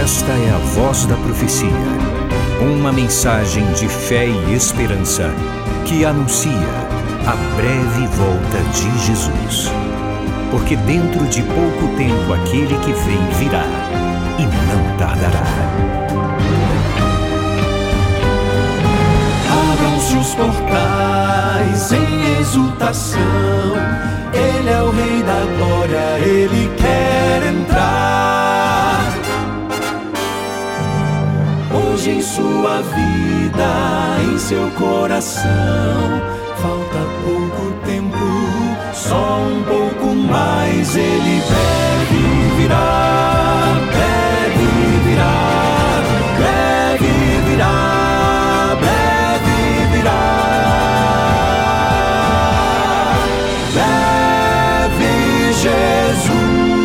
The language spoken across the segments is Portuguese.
Esta é a Voz da Profecia, uma mensagem de fé e esperança que anuncia a breve volta de Jesus. Porque dentro de pouco tempo aquele que vem virá e não tardará. Abram-se os portais em exultação, Ele é o Rei da Glória, Ele quer entrar. Hoje em sua vida, em seu coração, falta pouco tempo, só um pouco mais. Ele deve virar, deve virar, deve virar, deve virar. Deve Jesus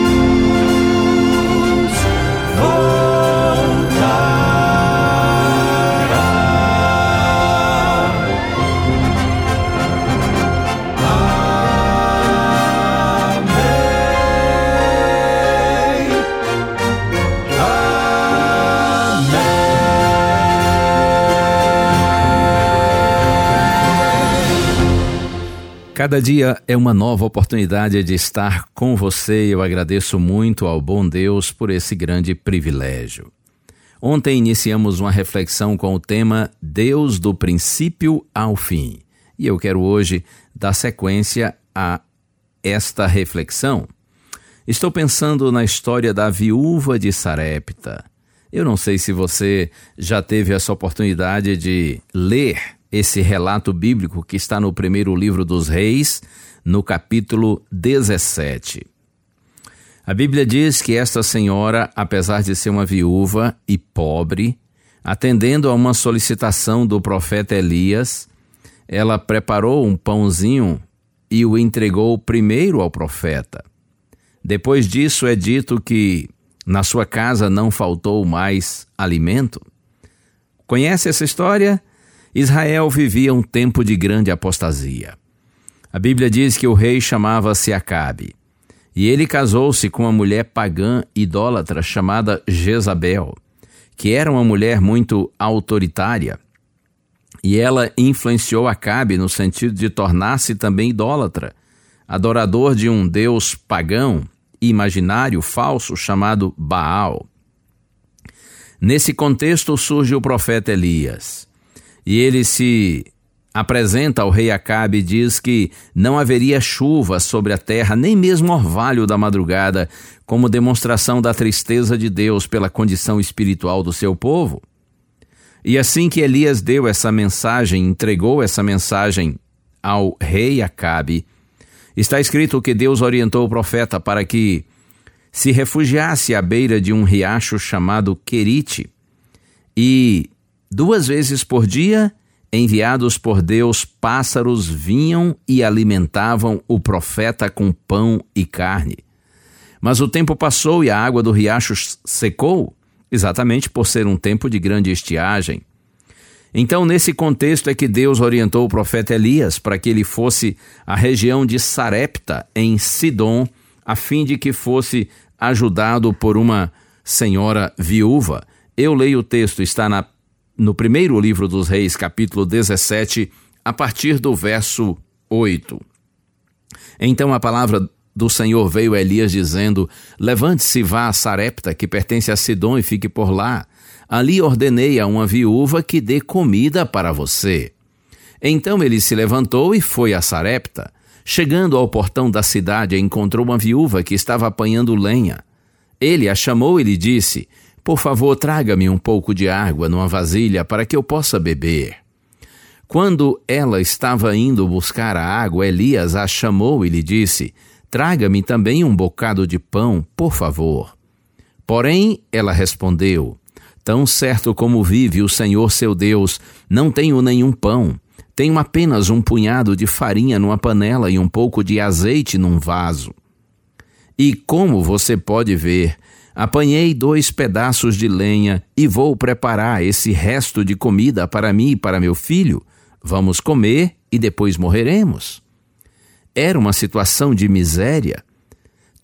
Cada dia é uma nova oportunidade de estar com você. Eu agradeço muito ao bom Deus por esse grande privilégio. Ontem iniciamos uma reflexão com o tema Deus do princípio ao fim. E eu quero hoje dar sequência a esta reflexão. Estou pensando na história da viúva de Sarepta. Eu não sei se você já teve essa oportunidade de ler esse relato bíblico que está no primeiro livro dos Reis, no capítulo 17. A Bíblia diz que esta senhora, apesar de ser uma viúva e pobre, atendendo a uma solicitação do profeta Elias, ela preparou um pãozinho e o entregou primeiro ao profeta. Depois disso é dito que na sua casa não faltou mais alimento. Conhece essa história? Israel vivia um tempo de grande apostasia. A Bíblia diz que o rei chamava-se Acabe, e ele casou-se com uma mulher pagã idólatra chamada Jezabel, que era uma mulher muito autoritária, e ela influenciou Acabe no sentido de tornar-se também idólatra, adorador de um deus pagão, imaginário, falso, chamado Baal. Nesse contexto surge o profeta Elias. E ele se apresenta ao rei Acabe e diz que não haveria chuva sobre a terra, nem mesmo orvalho da madrugada, como demonstração da tristeza de Deus pela condição espiritual do seu povo. E assim que Elias deu essa mensagem, entregou essa mensagem ao rei Acabe, está escrito que Deus orientou o profeta para que se refugiasse à beira de um riacho chamado Querite e 2 vezes por dia, enviados por Deus, pássaros vinham e alimentavam o profeta com pão e carne. Mas o tempo passou e a água do riacho secou, exatamente por ser um tempo de grande estiagem. Então, nesse contexto é que Deus orientou o profeta Elias para que ele fosse à região de Sarepta, em Sidom, a fim de que fosse ajudado por uma senhora viúva. Eu leio o texto, está no primeiro livro dos Reis, capítulo 17, a partir do verso 8. Então a palavra do Senhor veio a Elias dizendo: levante-se, vá a Sarepta, que pertence a Sidom, e fique por lá. Ali ordenei a uma viúva que dê comida para você. Então ele se levantou e foi a Sarepta. Chegando ao portão da cidade, encontrou uma viúva que estava apanhando lenha. Ele a chamou e lhe disse: por favor, traga-me um pouco de água numa vasilha para que eu possa beber. Quando ela estava indo buscar a água, Elias a chamou e lhe disse: traga-me também um bocado de pão, por favor. Porém, ela respondeu: tão certo como vive o Senhor seu Deus, não tenho nenhum pão. Tenho apenas um punhado de farinha numa panela e um pouco de azeite num vaso. E como você pode ver, apanhei 2 pedaços de lenha e vou preparar esse resto de comida para mim e para meu filho. Vamos comer e depois morreremos. Era uma situação de miséria.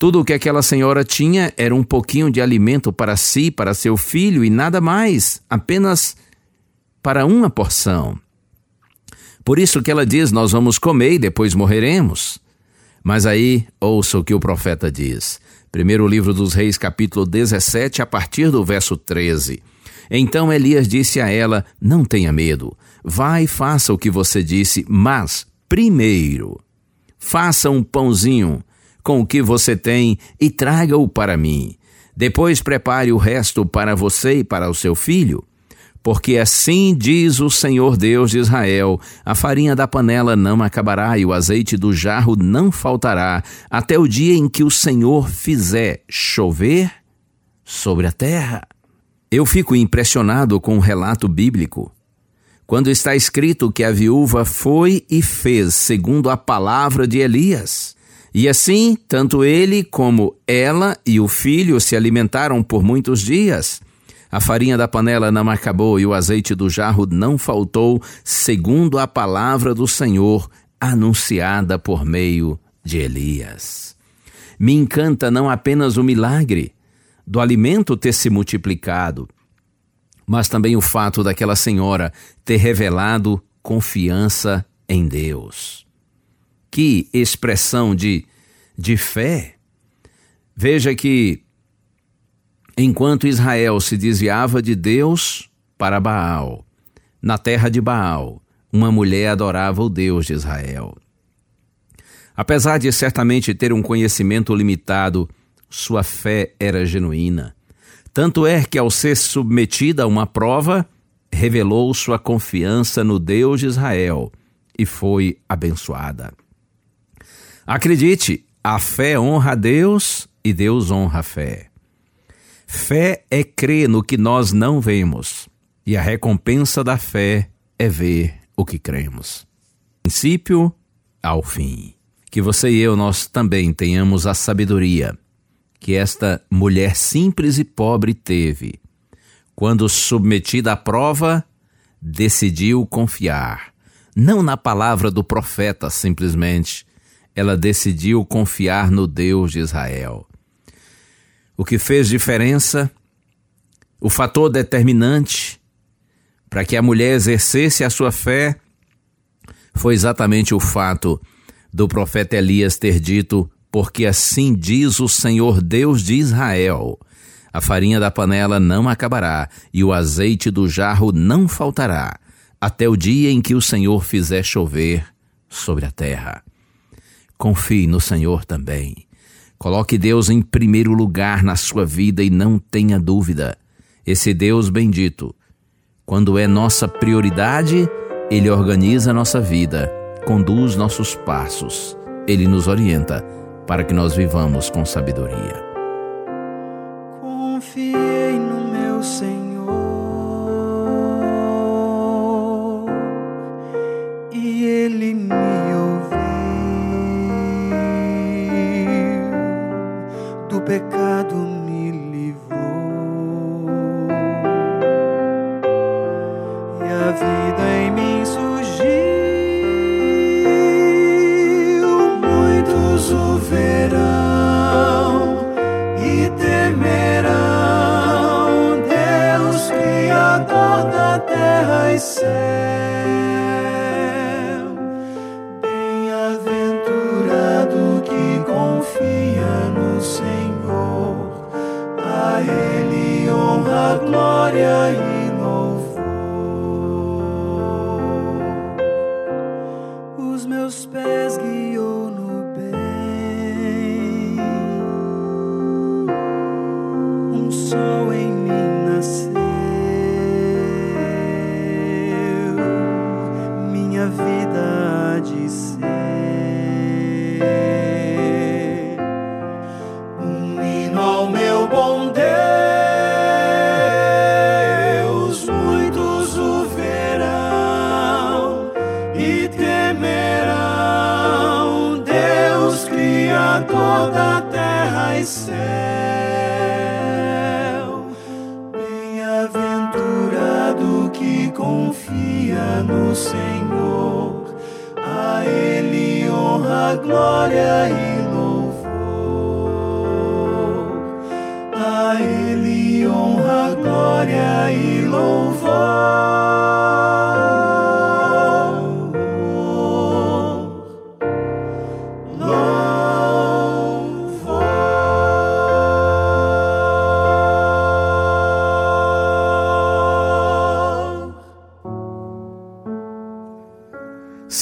Tudo o que aquela senhora tinha era um pouquinho de alimento para si, para seu filho e nada mais, apenas para uma porção. Por isso que ela diz, nós vamos comer e depois morreremos. Mas aí, ouça o que o profeta diz. Primeiro livro dos Reis, capítulo 17, a partir do verso 13. Então Elias disse a ela, não tenha medo, vá e faça o que você disse, mas, primeiro, faça um pãozinho com o que você tem e traga-o para mim. Depois prepare o resto para você e para o seu filho. Porque assim diz o Senhor Deus de Israel, a farinha da panela não acabará e o azeite do jarro não faltará, até o dia em que o Senhor fizer chover sobre a terra. Eu fico impressionado com o relato bíblico, quando está escrito que a viúva foi e fez segundo a palavra de Elias. E assim, tanto ele como ela e o filho se alimentaram por muitos dias. A farinha da panela não acabou e o azeite do jarro não faltou, segundo a palavra do Senhor, anunciada por meio de Elias. Me encanta não apenas o milagre do alimento ter se multiplicado, mas também o fato daquela senhora ter revelado confiança em Deus. Que expressão de fé! Veja que enquanto Israel se desviava de Deus para Baal, na terra de Baal, uma mulher adorava o Deus de Israel. Apesar de certamente ter um conhecimento limitado, sua fé era genuína. Tanto é que, ao ser submetida a uma prova, revelou sua confiança no Deus de Israel e foi abençoada. Acredite, a fé honra a Deus e Deus honra a fé. Fé é crer no que nós não vemos, e a recompensa da fé é ver o que cremos. Princípio ao fim. Que você e eu, nós também tenhamos a sabedoria que esta mulher simples e pobre teve, quando submetida à prova, decidiu confiar, não na palavra do profeta simplesmente, ela decidiu confiar no Deus de Israel. O que fez diferença, o fator determinante para que a mulher exercesse a sua fé, foi exatamente o fato do profeta Elias ter dito, porque assim diz o Senhor Deus de Israel, a farinha da panela não acabará e o azeite do jarro não faltará, até o dia em que o Senhor fizer chover sobre a terra. Confie no Senhor também. Coloque Deus em primeiro lugar na sua vida e não tenha dúvida. Esse Deus bendito, quando é nossa prioridade, Ele organiza a nossa vida, conduz nossos passos. Ele nos orienta para que nós vivamos com sabedoria. Confiei no meu Senhor e Ele me ouviu. Do pecado me livrou e a vida em mim surgiu. Muitos o verão e temerão Deus, Criador da terra e céu. Bem-aventurado que confia no Senhor, a Ele honra, glória e louvor. Os meus pés guiou no bem, um sol em mim nasceu, minha vida há de ser um hino ao meu bom Deus. Muitos o verão e temerão Deus, Criador da terra e céu. Bem-aventurado que confia no Senhor, a Ele honra, glória e louvor.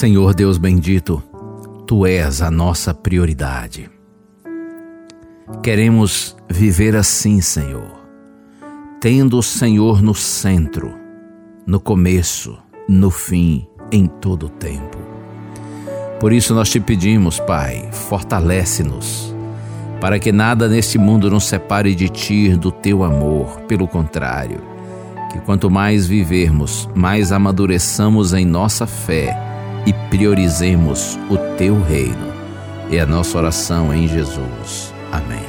Senhor Deus bendito, Tu és a nossa prioridade. Queremos viver assim, Senhor, tendo o Senhor no centro, no começo, no fim, em todo o tempo. Por isso nós te pedimos, Pai, fortalece-nos, para que nada neste mundo nos separe de Ti, do Teu amor. Pelo contrário, que quanto mais vivermos, mais amadureçamos em nossa fé e priorizemos o Teu reino. É a nossa oração em Jesus. Amém.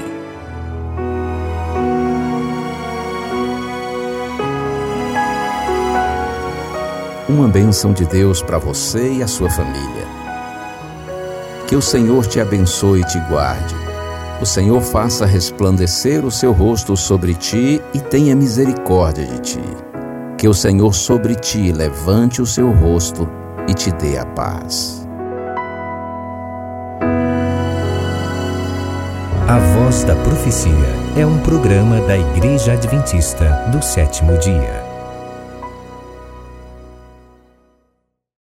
Uma bênção de Deus para você e a sua família. Que o Senhor te abençoe e te guarde. O Senhor faça resplandecer o seu rosto sobre ti e tenha misericórdia de ti. Que o Senhor sobre ti levante o seu rosto e te dê a paz. A Voz da Profecia é um programa da Igreja Adventista do Sétimo Dia.